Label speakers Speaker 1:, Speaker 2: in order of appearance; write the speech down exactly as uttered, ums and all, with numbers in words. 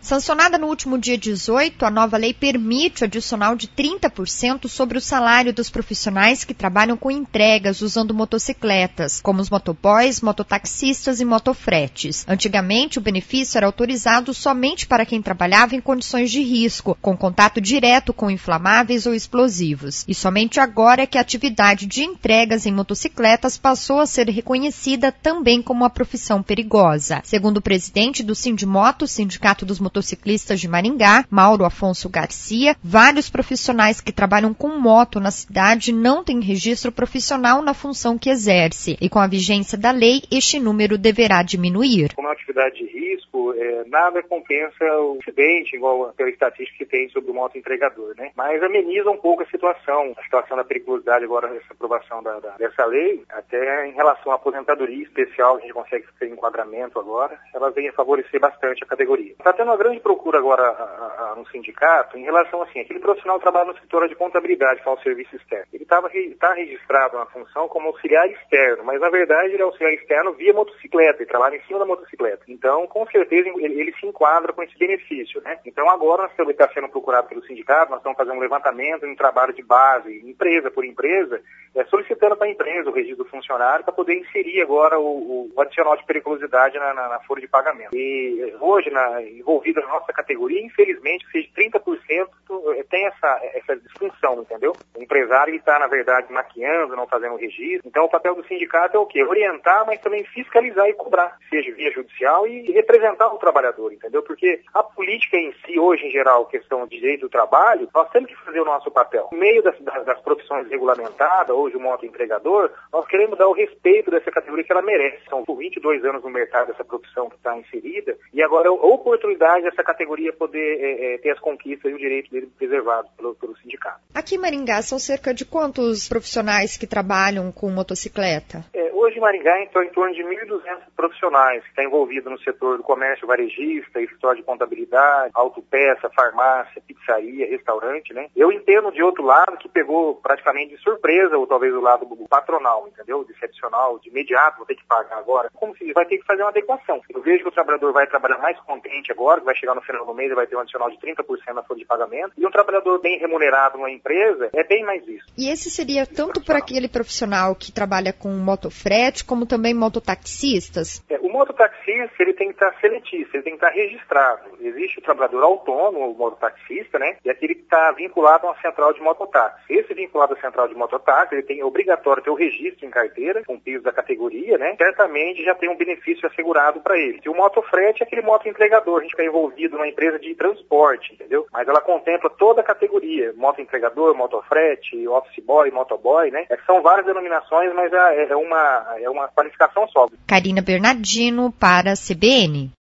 Speaker 1: Sancionada no último dia dezoito, a nova lei permite o adicional de trinta por cento sobre o salário dos profissionais que trabalham com entregas usando motocicletas, como os motoboys, mototaxistas e motofretes. Antigamente, o benefício era autorizado somente para quem trabalhava em condições de risco, com contato direto com inflamáveis ou explosivos. E somente agora é que a atividade de entregas em motocicletas passou a ser reconhecida também como uma profissão perigosa. Segundo o presidente do Sindimoto, Sindicato dos Motociclistas de Maringá, Mauro Afonso Garcia, vários profissionais que trabalham com moto na cidade não têm registro profissional na função que exerce. E com a vigência da lei, este número deverá diminuir.
Speaker 2: Como é uma atividade de risco, é, nada compensa o acidente, igual pela estatística que tem sobre o moto entregador, né? Mas ameniza um pouco a situação, a situação da periculosidade agora nessa aprovação da, da, dessa lei, até em relação à aposentadoria especial, a gente consegue ter enquadramento agora, ela vem a favorecer bastante a categoria. Está tendo uma grande procura agora a, a, no sindicato em relação assim, aquele profissional que trabalha no setor de contabilidade, que é o serviço externo. Ele estava está registrado na função como auxiliar externo, mas na verdade ele é auxiliar externo via motocicleta, ele trabalha em cima da motocicleta. Então, com certeza, ele, ele se enquadra com esse benefício, né? Então, agora nós estamos está sendo procurado pelo sindicato, nós estamos fazendo um levantamento, um trabalho de base, empresa por empresa, é, solicitando para a empresa o registro do funcionário para poder inserir agora o, o adicional de periculosidade na, na, na folha de pagamento. E hoje, na, envolvida na nossa categoria, infelizmente, seja trinta por cento tem essa, essa disfunção, entendeu? O empresário está, na verdade, maquiando, não fazendo o registro. Então, o papel do sindicato é o quê? Orientar, mas também fiscalizar e cobrar, seja via judicial e representar o trabalhador, entendeu? Porque a política em si, hoje, em geral, questão de direito do trabalho, nós temos que fazer o nosso papel. No meio das, das, das profissões regulamentadas, hoje o moto entregador, nós queremos dar o respeito dessa categoria que ela merece. São vinte e dois anos no mercado dessa profissão que está inserida, e agora a oportunidade dessa categoria poder é, é, ter as conquistas e o direito dele preservado pelo, pelo sindicato.
Speaker 1: Aqui em Maringá, são cerca de quantos profissionais que trabalham com motocicleta?
Speaker 2: É, hoje em Maringá, então, em torno de mil e duzentos profissionais que estão envolvidos no setor do comércio varejista, escritório de contabilidade, autopeça, farmácia, pizzaria, restaurante, né? Eu entendo de outro lado que pegou praticamente de surpresa, ou talvez o lado patronal, entendeu? Decepcional, de imediato, vou ter que pagar agora. Como se diz, vai ter que fazer uma adequação. Eu vejo que o trabalhador vai trabalhar mais contente agora, que vai chegar no final do mês e vai ter um adicional de trinta por cento na folha de pagamento, e um trabalhador bem remunerado numa empresa é bem mais isso.
Speaker 1: E esse seria tanto para aquele profissional que trabalha com motofrete, como também mototaxistas?
Speaker 2: É, o mototaxista, ele tem que estar seletista, ele tem que estar registrado. Existe o trabalhador autônomo, o mototaxista, né? E aquele que está vinculado a uma central de mototáxi. Esse vinculado à central de mototáxi, ele tem é obrigatório ter o registro em carteira, com piso da categoria, né? Certamente já tem um benefício assegurado para ele. E o motofrete é aquele moto entregador, a gente fica envolvido numa empresa de transporte, entendeu? Mas ela contempla toda a categoria, moto entregador, motofrete, office boy, motoboy, né? É, são várias denominações, mas é, é, uma, é uma qualificação só.
Speaker 1: Karina Bernardino para a C B N.